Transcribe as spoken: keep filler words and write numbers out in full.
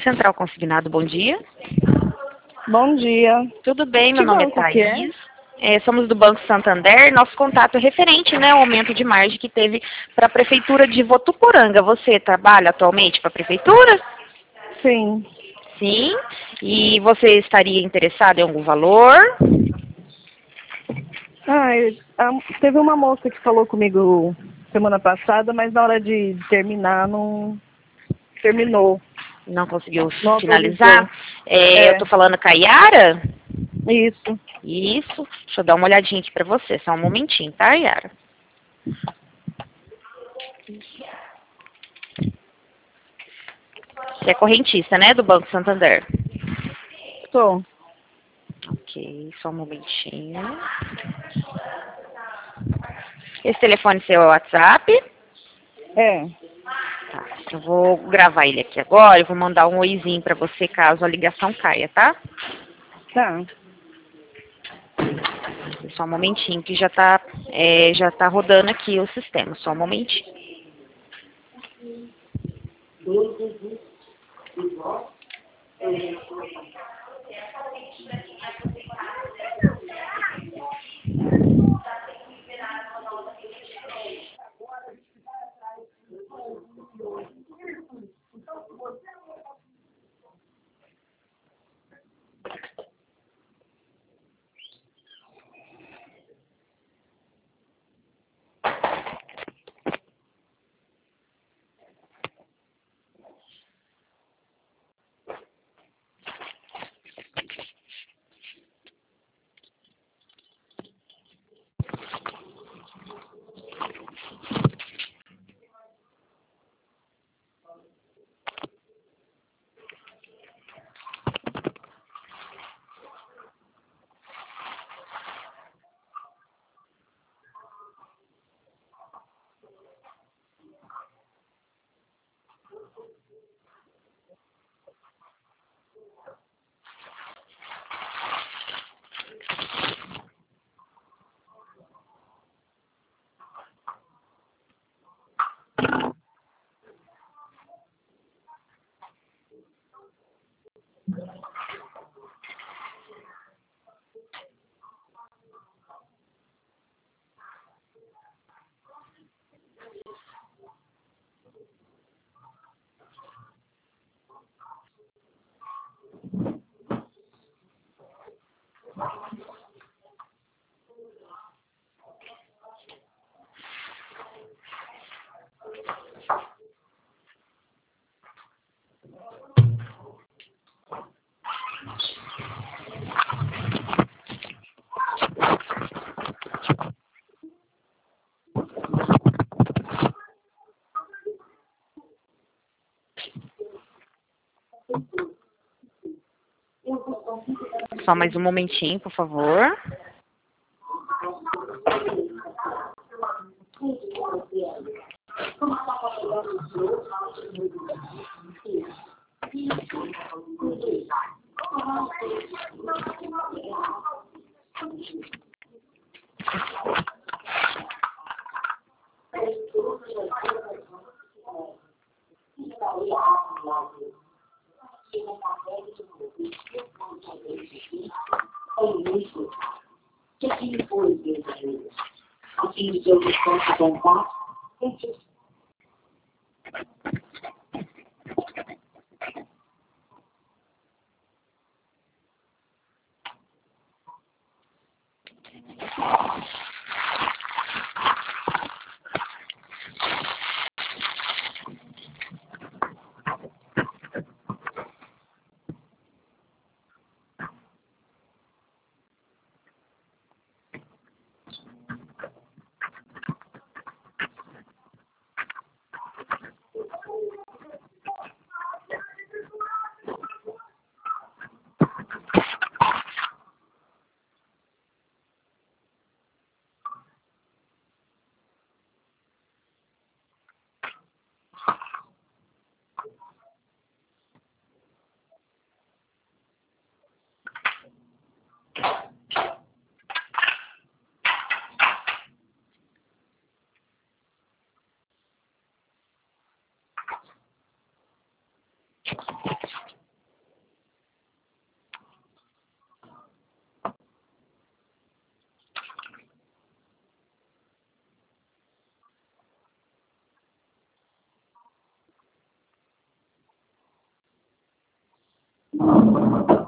Central Consignado, bom dia. Bom dia. Tudo bem, meu Que nome é banco que é? Thaís. É, somos do Banco Santander. Nosso contato é referente, né, ao aumento de margem que teve para a Prefeitura de Votuporanga. Você trabalha atualmente para a Prefeitura? Sim. Sim. E você estaria interessado em algum valor? Ah, eu- a- teve uma moça que falou comigo semana passada, mas na hora de terminar não terminou. Não conseguiu Não autorizou. finalizar? É, eu É, estou falando com a Yara? isso. Isso. Deixa eu dar uma olhadinha aqui para você. Só um momentinho, tá, Yara? Você é correntista, né, do Banco Santander? Tô. Ok, só um momentinho. Esse telefone seu é o WhatsApp? É. Tá, eu vou gravar ele aqui agora e vou mandar um oizinho para você caso a ligação caia, tá? Tá. Só um momentinho que já tá, é, já tá rodando aqui o sistema, só um momentinho. Só mais um momentinho, por favor. Tchau.